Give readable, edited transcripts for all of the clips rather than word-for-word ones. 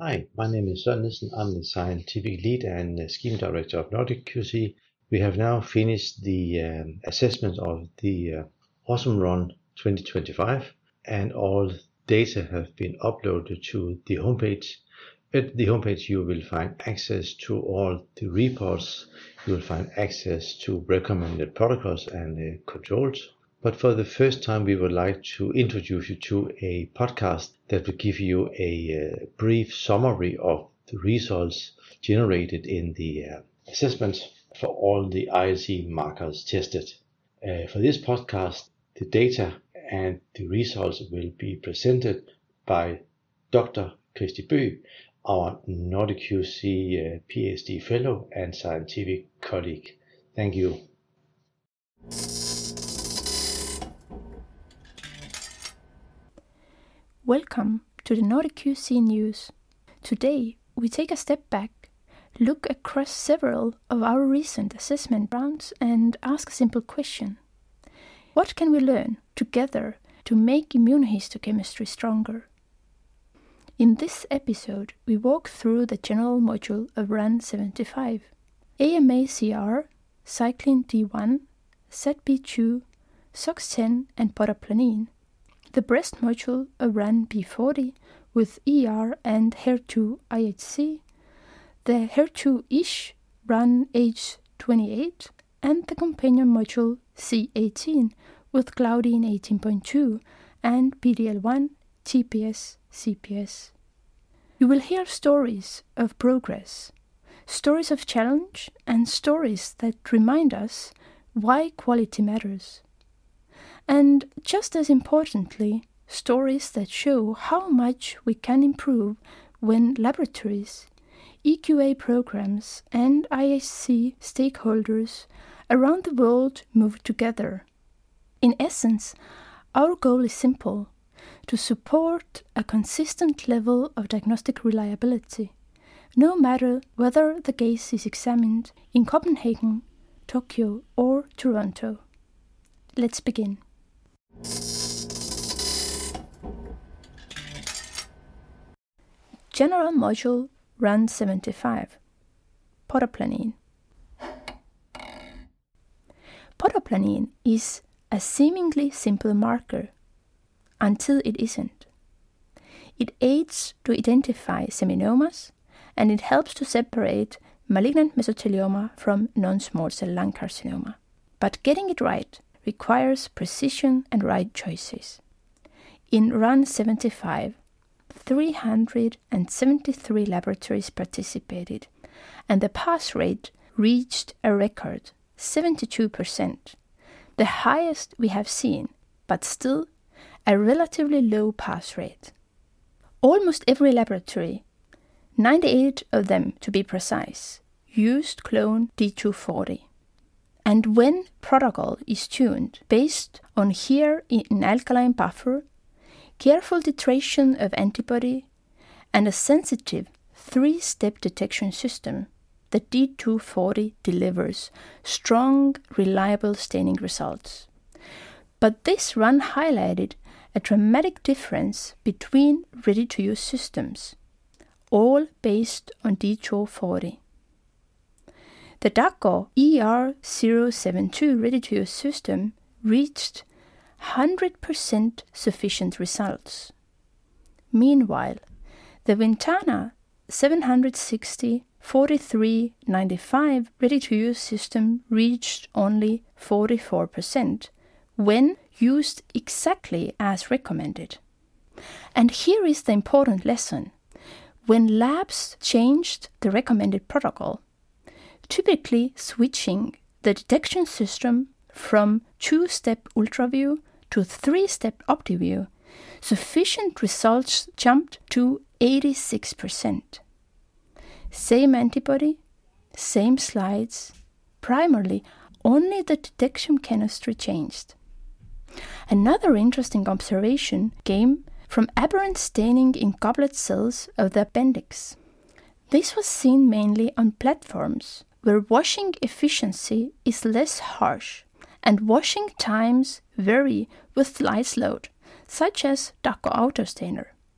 Hi, my name is Søren Nielsen. I'm the scientific lead and scheme director of Nordic QC. We have now finished the assessment of the Awesome Run 2025, and all data have been uploaded to the homepage. At the homepage, you will find access to all the reports. You will find access to recommended protocols and controls. But for the first time, we would like to introduce you to a podcast that will give you a brief summary of the results generated in the assessment for all the ILC markers tested. For this podcast, the data and the results will be presented by Dr. Kristi Bøgh, our Nordic QC PhD fellow and scientific colleague. Thank you. Welcome to the Nordic QC News. Today we take a step back, look across several of our recent assessment rounds and ask a simple question. What can we learn together to make immunohistochemistry stronger? In this episode we walk through the general module of RAN 75, AMA-CR, cyclin D1, ZB2, SOX10 and podoplanine, the breast module of RAN B40 with ER and HER2 IHC, the HER2-ish RAN H28, and the companion module C18 with Claudin 18.2 and PD-L1 TPS CPS. You will hear stories of progress, stories of challenge, and stories that remind us why quality matters. And just as importantly, stories that show how much we can improve when laboratories, EQA programs, and IHC stakeholders around the world move together. In essence, our goal is simple: to support a consistent level of diagnostic reliability, no matter whether the case is examined in Copenhagen, Tokyo, or Toronto. Let's begin. General module RAN 75, podoplanine. Podoplanine is a seemingly simple marker until it isn't. It aids to identify seminomas, and it helps to separate malignant mesothelioma from non-small cell lung carcinoma. But getting it right requires precision and right choices. In RAN 75, 373 laboratories participated, and the pass rate reached a record 72%, the highest we have seen, but still a relatively low pass rate. Almost every laboratory, 98 of them to be precise, used clone D240. And when protocol is tuned based on here in alkaline buffer, careful titration of antibody, and a sensitive 3-step detection system, the D240 delivers strong, reliable staining results. But this run highlighted a dramatic difference between ready-to-use systems, all based on D240. The Dako ER072 ready-to-use system reached 100% sufficient results. Meanwhile, the Ventana 760 4395 ready-to-use system reached only 44% when used exactly as recommended. And here is the important lesson. When labs changed the recommended protocol, typically switching the detection system from 2-step UltraView to 3-step OptiView, sufficient results jumped to 86%. Same antibody, same slides, primarily only the detection chemistry changed. Another interesting observation came from aberrant staining in goblet cells of the appendix. This was seen mainly on platforms where washing efficiency is less harsh and washing times vary with slice load, such as Dako Autostainer.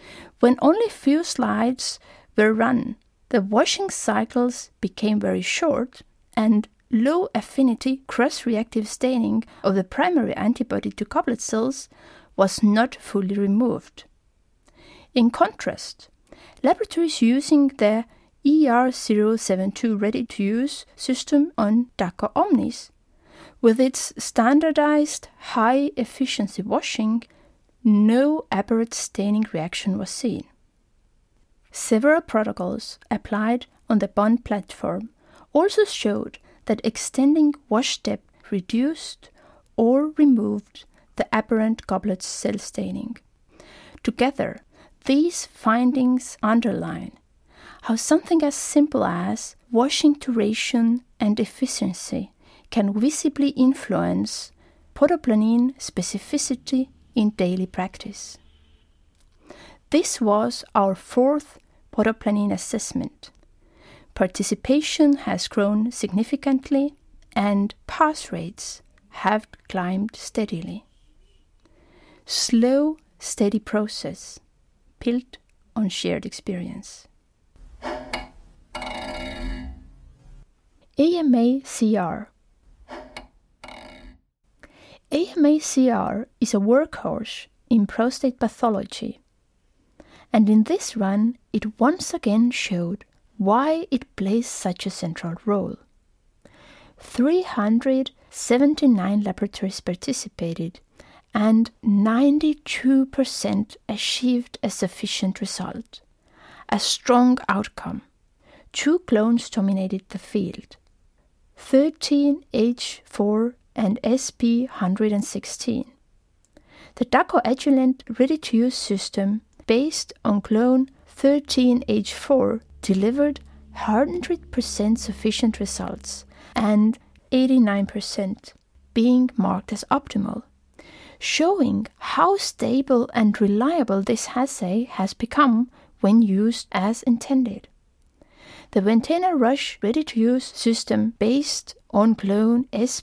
When only few slides were run, the washing cycles became very short and low affinity cross-reactive staining of the primary antibody to goblet cells was not fully removed. In contrast, laboratories using the ER072 ready-to-use system on Dako Omnis, with its standardized high-efficiency washing, no aberrant staining reaction was seen. Several protocols applied on the Bond platform also showed that extending wash depth reduced or removed the aberrant goblet cell staining. Together, these findings underline how something as simple as washing duration and efficiency can visibly influence podoplanine specificity in daily practice. This was our fourth podoplanine assessment. Participation has grown significantly and pass rates have climbed steadily. Slow, steady process built on shared experience. AMA-CR. AMA-CR is a workhorse in prostate pathology, and in this run it once again showed why it plays such a central role. 379 laboratories participated and 92% achieved a sufficient result, a strong outcome. 2 clones dominated the field, 13H4 and SP116. The Dako Agilent ready-to-use system based on clone 13H4 delivered 100% sufficient results and 89% being marked as optimal, showing how stable and reliable this assay has become when used as intended. The Ventana Roche ready-to-use system based on clone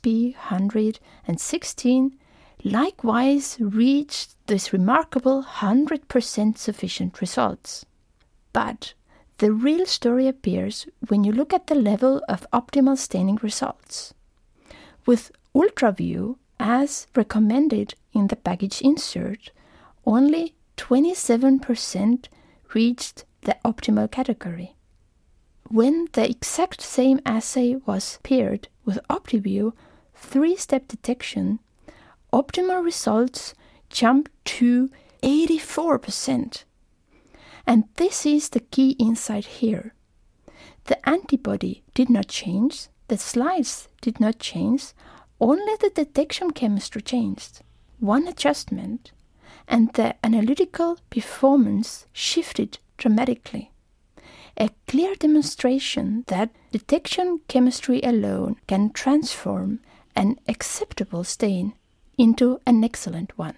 SP116 likewise reached this remarkable 100% sufficient results. But the real story appears when you look at the level of optimal staining results. With UltraView, as recommended in the package insert, only 27% reached the optimal category. When the exact same assay was paired with OptiView 3-step detection, optimal results jumped to 84%. And this is the key insight here. The antibody did not change, the slides did not change, only the detection chemistry changed. One adjustment, and the analytical performance shifted dramatically. A clear demonstration that detection chemistry alone can transform an acceptable stain into an excellent one.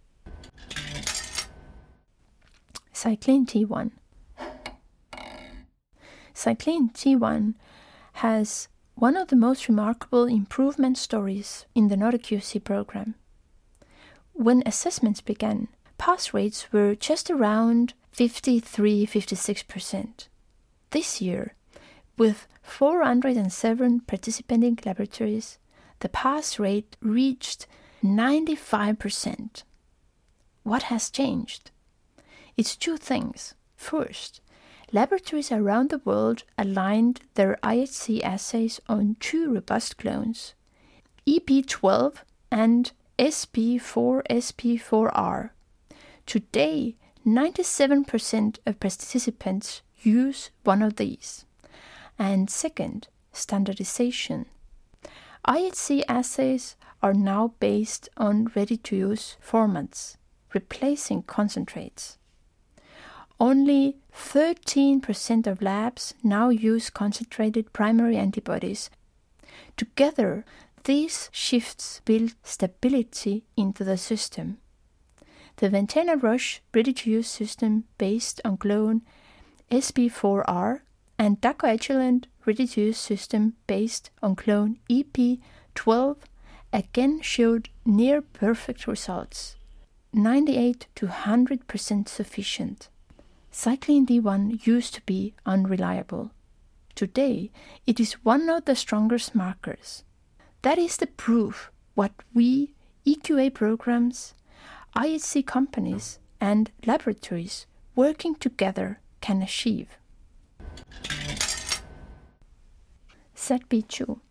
Cyclin T1. Cyclin T1 has one of the most remarkable improvement stories in the NordicQC program. When assessments began, pass rates were just around 53-56%. This year, with 407 participating laboratories, the pass rate reached 95%. What has changed? It's 2 things. First, laboratories around the world aligned their IHC assays on 2 robust clones, EP12 and SP4-SP4R. Today, 97% of participants use one of these. And second, standardization. IHC assays are now based on ready-to-use formats, replacing concentrates. Only 13% of labs now use concentrated primary antibodies. Together, these shifts build stability into the system. The Ventana Roche ready-to-use system based on clone SP4R and Dako Agilent ready-to-use system based on clone EP12 again showed near-perfect results. 98 to 100% sufficient. Cyclin D1 used to be unreliable. Today, it is one of the strongest markers. That is the proof what we, EQA programs, IHC companies and laboratories working together can achieve. ZB2.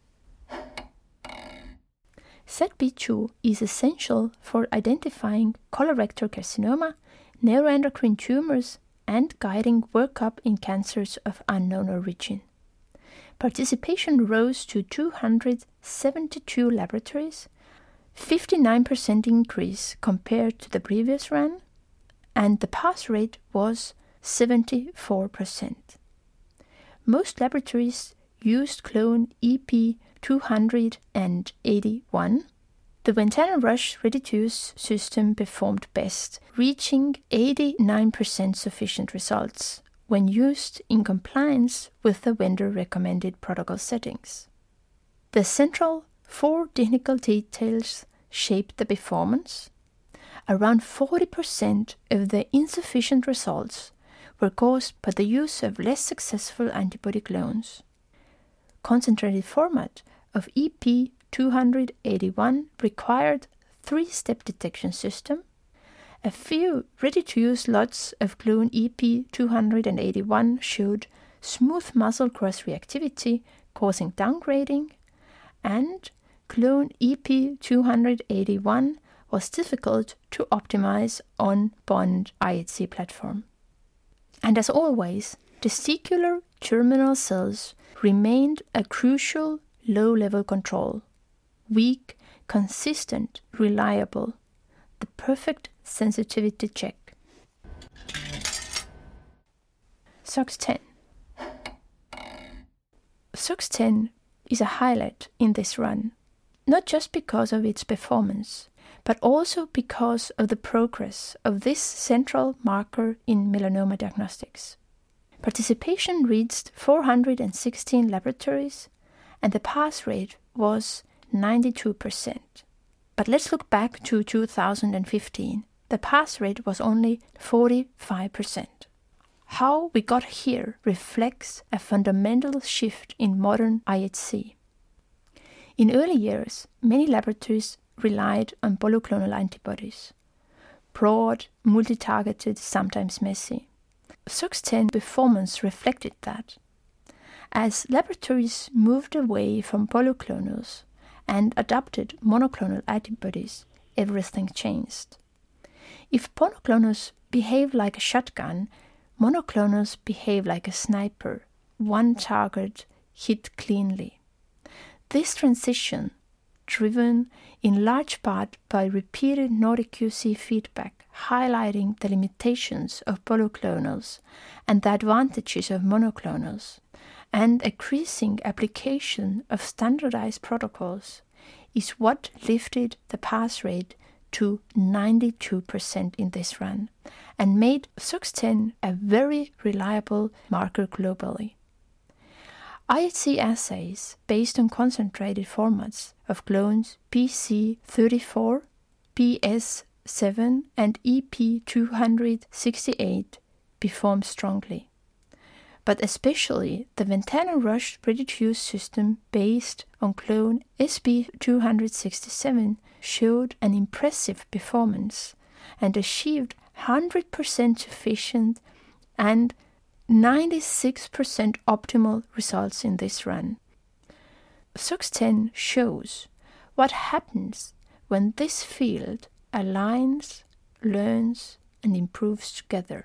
ZB2 is essential for identifying colorectal carcinoma, neuroendocrine tumors, and guiding workup in cancers of unknown origin. Participation rose to 272 laboratories, 59% increase compared to the previous run, and the pass rate was 74%. Most laboratories used clone EP281. The Ventana Rush ready-to-use system performed best, reaching 89% sufficient results when used in compliance with the vendor-recommended protocol settings. The central 4 technical details shaped the performance. Around 40% of the insufficient results were caused by the use of less successful antibody clones. Concentrated format of EP281 required 3-step detection system. A few ready-to-use lots of clone EP281 showed smooth muscle cross-reactivity causing downgrading, and clone EP281 was difficult to optimize on Bond IHC platform. And as always, testicular terminal cells remained a crucial low-level control. Weak, consistent, reliable. The perfect sensitivity check. SOX10. SOX10 is a highlight in this run, not just because of its performance, but also because of the progress of this central marker in melanoma diagnostics. Participation reached 416 laboratories, and the pass rate was 92%. But let's look back to 2015. The pass rate was only 45%. How we got here reflects a fundamental shift in modern IHC. In early years, many laboratories relied on polyclonal antibodies. Broad, multi-targeted, sometimes messy. SOX10 performance reflected that. As laboratories moved away from polyclonals and adopted monoclonal antibodies, everything changed. If polyclonals behave like a shotgun, monoclonals behave like a sniper, one target hit cleanly. This transition, driven in large part by repeated Nordic QC feedback highlighting the limitations of polyclonals and the advantages of monoclonals, and increasing application of standardized protocols, is what lifted the pass rate to 92% in this run and made SOX10 a very reliable marker globally. IHC assays based on concentrated formats of clones PC34, PS7 and EP268 performed strongly. But especially the Ventana Rush ready-to-use system based on clone SB267 showed an impressive performance and achieved 100% sufficient and 96% optimal results in this run. SOX10 shows what happens when this field aligns, learns, and improves together.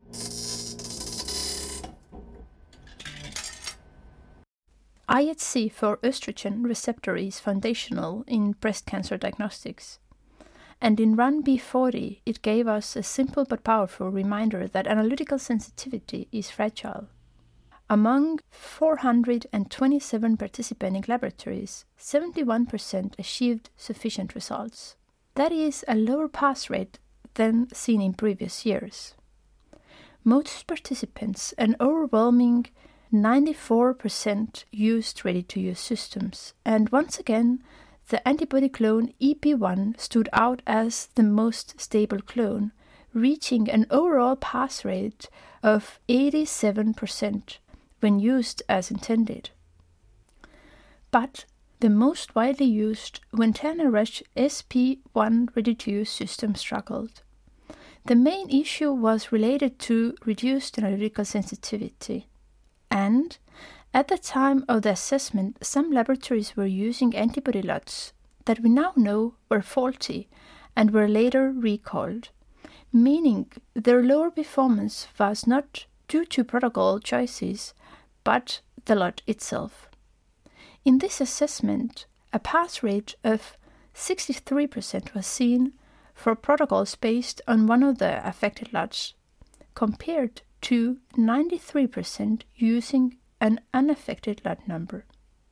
IHC for estrogen receptor is foundational in breast cancer diagnostics. And in Run B40, it gave us a simple but powerful reminder that analytical sensitivity is fragile. Among 427 participating laboratories, 71% achieved sufficient results. That is a lower pass rate than seen in previous years. Most participants, an overwhelming 94%, used ready-to-use systems, and once again, the antibody clone EP1 stood out as the most stable clone, reaching an overall pass rate of 87% when used as intended. But the most widely used Ventana Rush SP1 ready-to-use system struggled. The main issue was related to reduced analytical sensitivity, and at the time of the assessment, some laboratories were using antibody lots that we now know were faulty and were later recalled, meaning their lower performance was not due to protocol choices, but the lot itself. In this assessment, a pass rate of 63% was seen for protocols based on one of the affected lots, compared to 93% using an unaffected lot number.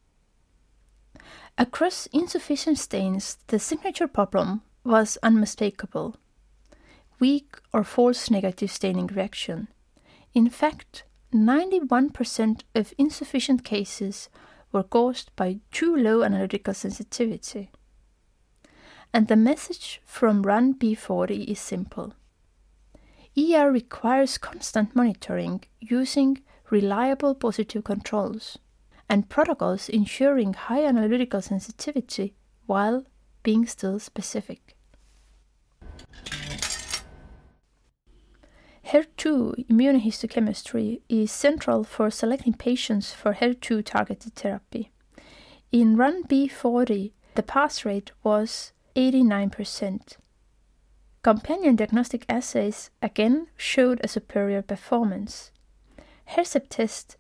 Across insufficient stains, the signature problem was unmistakable: weak or false negative staining reaction. In fact, 91% of insufficient cases were caused by too low analytical sensitivity. And the message from Run B40 is simple. ER requires constant monitoring using reliable positive controls and protocols ensuring high analytical sensitivity while being still specific. HER2 immunohistochemistry is central for selecting patients for HER2 targeted therapy. In Run B40, the pass rate was 89%. Companion diagnostic assays again showed a superior performance. Hercept test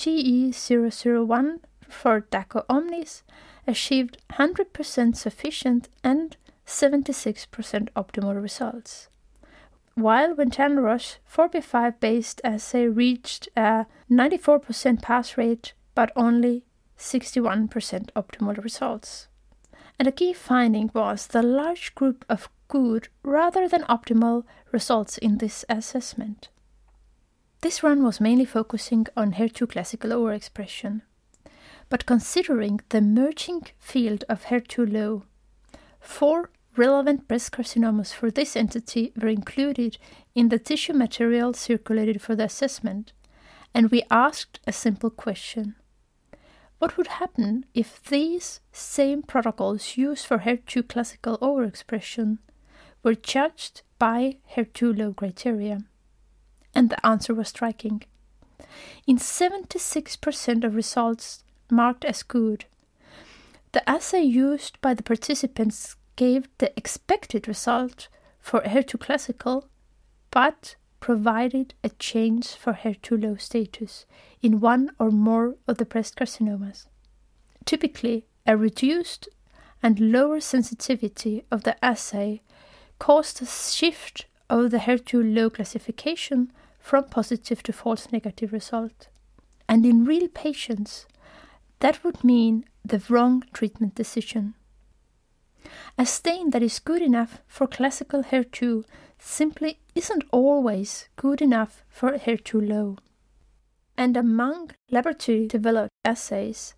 GE001 for Dako Omnis achieved 100% sufficient and 76% optimal results, while Ventana Roche 4B5 based assay reached a 94% pass rate but only 61% optimal results. And a key finding was the large group of good rather than optimal results in this assessment. This run was mainly focusing on HER2 classical overexpression, but considering the emerging field of HER2 low, 4 relevant breast carcinomas for this entity were included in the tissue material circulated for the assessment, and we asked a simple question. What would happen if these same protocols used for HER2 classical overexpression were judged by HER2 low criteria? And the answer was striking. In 76% of results marked as good, the assay used by the participants gave the expected result for HER2 classical, but provided a change for HER2 low status in one or more of the breast carcinomas. Typically, a reduced and lower sensitivity of the assay caused a shift of the HER2 low classification from positive to false negative result. And in real patients, that would mean the wrong treatment decision. A stain that is good enough for classical HER2 simply isn't always good enough for HER2 low. And among laboratory-developed assays,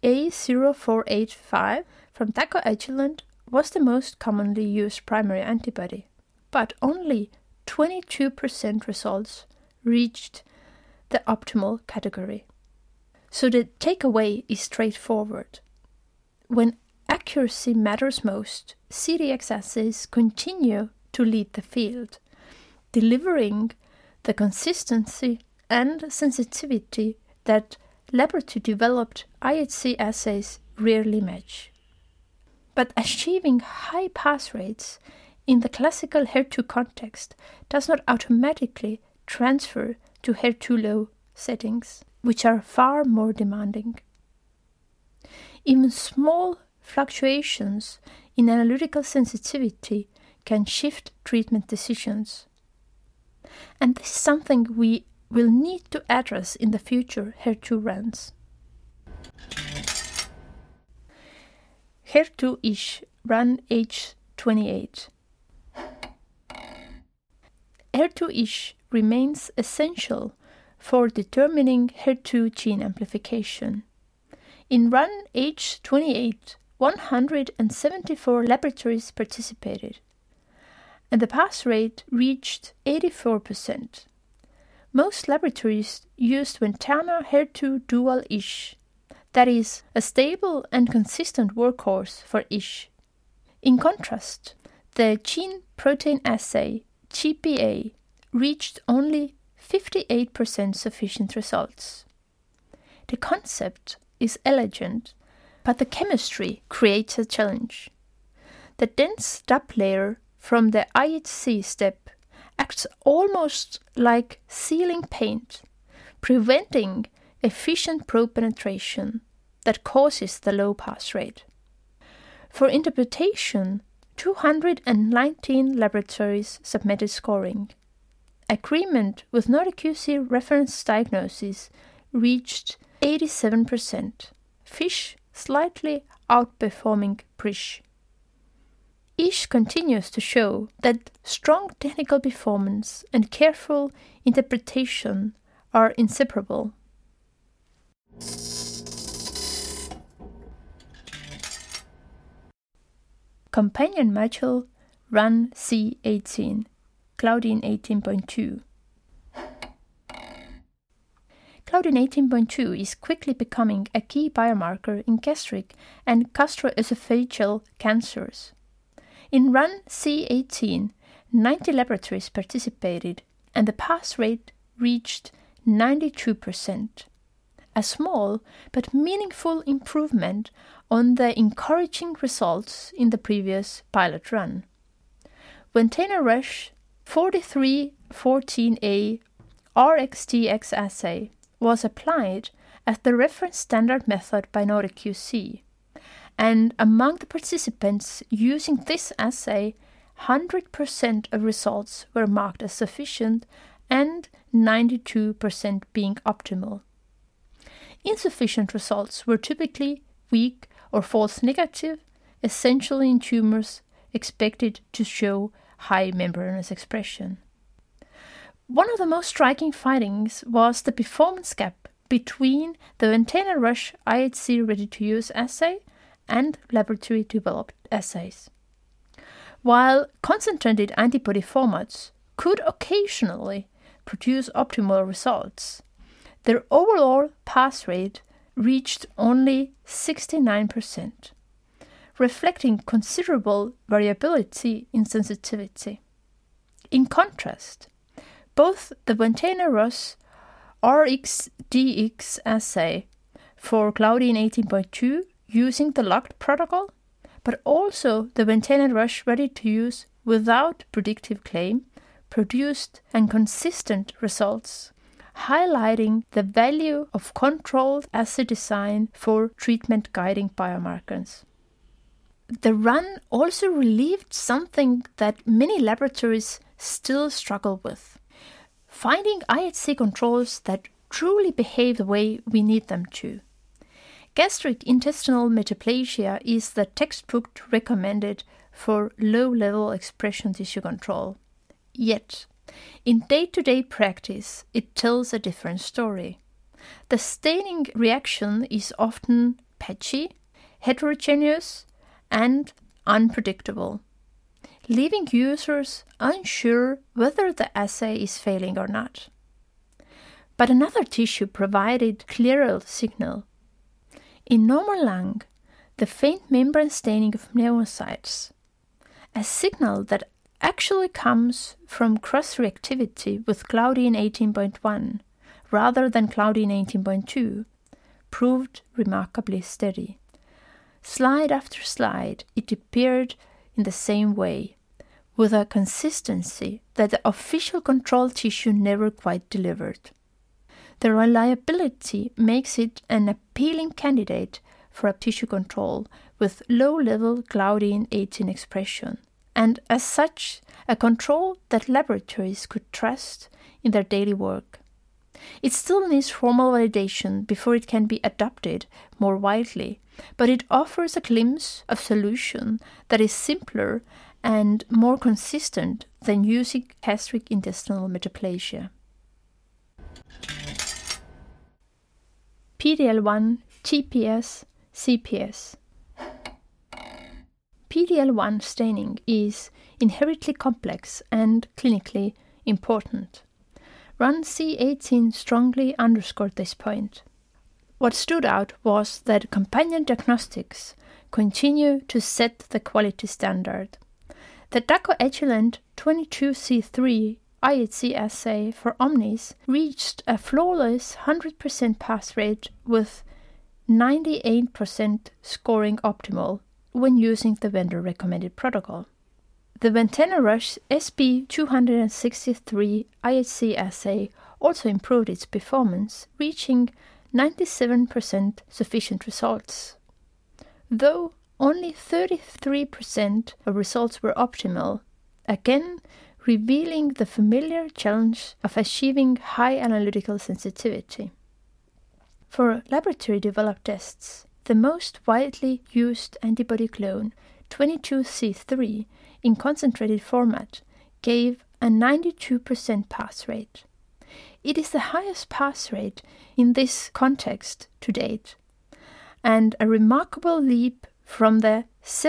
A0485 from Dako Agilent was the most commonly used primary antibody, but only 22% results reached the optimal category. So the takeaway is straightforward. When accuracy matters most, CDX assays continue to lead the field, delivering the consistency and sensitivity that laboratory-developed IHC assays rarely match. But achieving high pass rates in the classical HER2 context does not automatically transfer to HER2 low settings, which are far more demanding. Even small fluctuations in analytical sensitivity can shift treatment decisions. And this is something we will need to address in the future HER2 runs. HER2-ish Run H28. HER2-ish remains essential for determining HER2 gene amplification. In Run H28, 174 laboratories participated, and the pass rate reached 84%. Most laboratories used Ventana HER2 dual ISH, that is, a stable and consistent workhorse for ISH. In contrast, the gene protein assay, GPA, reached only 58% sufficient results. The concept is elegant, but the chemistry creates a challenge. The dense dub layer from the IHC step acts almost like sealing paint, preventing efficient probe penetration that causes the low pass rate. For interpretation, 219 laboratories submitted scoring. Agreement with NordicQC reference diagnosis reached 87%, FISH slightly outperforming PRISH. ISH continues to show that strong technical performance and careful interpretation are inseparable. Companion module Run C18, Claudin 18.2. Claudin 18.2 is quickly becoming a key biomarker in gastric and gastroesophageal cancers. In Run C18, 90 laboratories participated and the pass rate reached 92%. A small but meaningful improvement on the encouraging results in the previous pilot run. Ventana Rush 4314A RxTx assay was applied as the reference standard method by NordicQC, and among the participants using this assay, 100% of results were marked as sufficient and 92% being optimal. Insufficient results were typically weak or false negative, essentially in tumors expected to show high membranous expression. One of the most striking findings was the performance gap between the Ventana Rush IHC ready-to-use assay and laboratory-developed assays. While concentrated antibody formats could occasionally produce optimal results, their overall pass rate reached only 69%, reflecting considerable variability in sensitivity. In contrast, both the Ventana Rush RxDx assay for Claudin 18.2 using the locked protocol, but also the Ventana Rush ready-to-use without predictive claim produced consistent results, highlighting the value of controlled assay design for treatment-guiding biomarkers. The run also relieved something that many laboratories still struggle with: finding IHC controls that truly behave the way we need them to. Gastric intestinal metaplasia is the textbook recommended for low-level expression tissue control. Yet, in day-to-day practice, it tells a different story. The staining reaction is often patchy, heterogeneous, and unpredictable, leaving users unsure whether the assay is failing or not. But another tissue provided clearer signal. In normal lung, the faint membrane staining of pneumocytes, a signal that actually comes from cross-reactivity with Claudin 18.1 rather than Claudin 18.2, proved remarkably steady. Slide after slide, it appeared in the same way, with a consistency that the official control tissue never quite delivered. The reliability makes it an appealing candidate for a tissue control with low-level Claudin 18 expression, and as such, a control that laboratories could trust in their daily work. It still needs formal validation before it can be adopted more widely, but it offers a glimpse of solution that is simpler and more consistent than using gastric intestinal metaplasia. PDL1, TPS, CPS. PD-L1 staining is inherently complex and clinically important. Run C18 strongly underscored this point. What stood out was that companion diagnostics continue to set the quality standard. The dacoagulin 22C3 IHC assay for Omnis reached a flawless 100% pass rate with 98% scoring optimal when using the vendor-recommended protocol. The Ventana Roche SB263 IHC assay also improved its performance, reaching 97% sufficient results. Though only 33% of results were optimal, again revealing the familiar challenge of achieving high analytical sensitivity. For laboratory-developed tests, the most widely used antibody clone, 22C3, in concentrated format, gave a 92% pass rate. It is the highest pass rate in this context to date, and a remarkable leap from the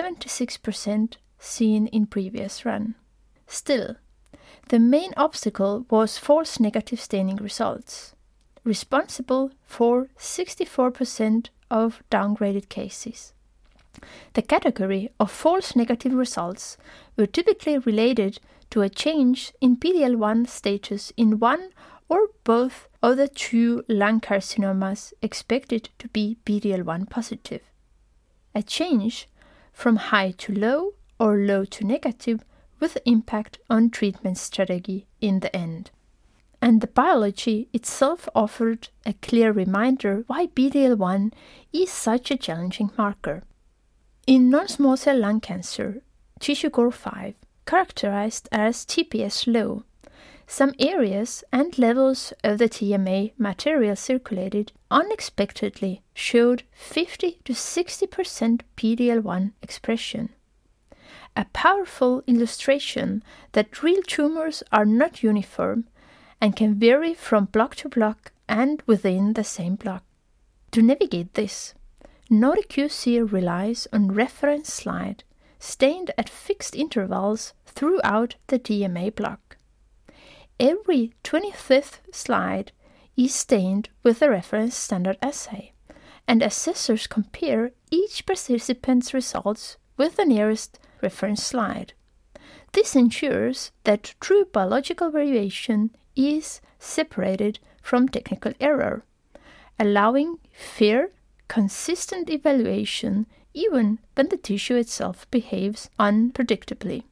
76% seen in previous run. Still, the main obstacle was false negative staining results, responsible for 64% of downgraded cases. The category of false negative results were typically related to a change in PD-L1 status in one or both of the two lung carcinomas expected to be PD-L1 positive. A change from high to low or low to negative with impact on treatment strategy in the end. And the biology itself offered a clear reminder why PD-L1 is such a challenging marker. In non-small cell lung cancer, tissue GOR5, characterized as TPS low, some areas and levels of the TMA material circulated unexpectedly showed 50 to 60% PD-L1 expression. A powerful illustration that real tumors are not uniform and can vary from block to block and within the same block. To navigate this, NordicQC relies on reference slide stained at fixed intervals throughout the TMA block. Every 25th slide is stained with a reference standard assay, and assessors compare each participant's results with the nearest reference slide. This ensures that true biological variation is separated from technical error, allowing fair, consistent evaluation even when the tissue itself behaves unpredictably.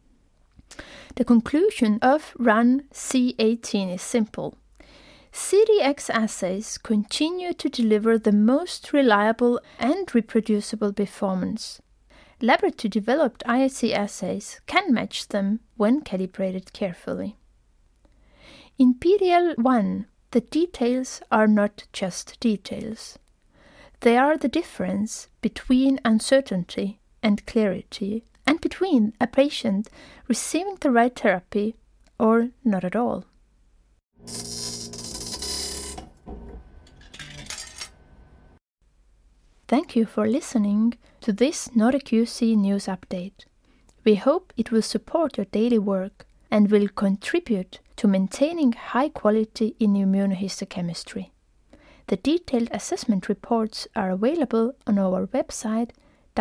The conclusion of Run C18 is simple. CDX assays continue to deliver the most reliable and reproducible performance. Laboratory-developed IHC assays can match them when calibrated carefully. In PD-L1, the details are not just details. They are the difference between uncertainty and clarity, and between a patient receiving the right therapy or not at all. Thank you for listening to this NordicQC news update. We hope it will support your daily work and will contribute to maintaining high quality in immunohistochemistry. The detailed assessment reports are available on our website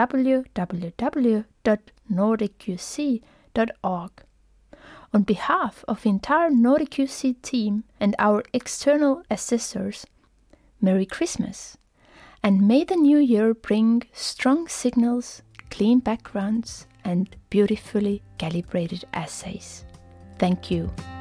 www.nordicqc.org. On behalf of the entire NordicQC team and our external assessors, Merry Christmas, and may the new year bring strong signals, clean backgrounds, and beautifully calibrated assays. Thank you.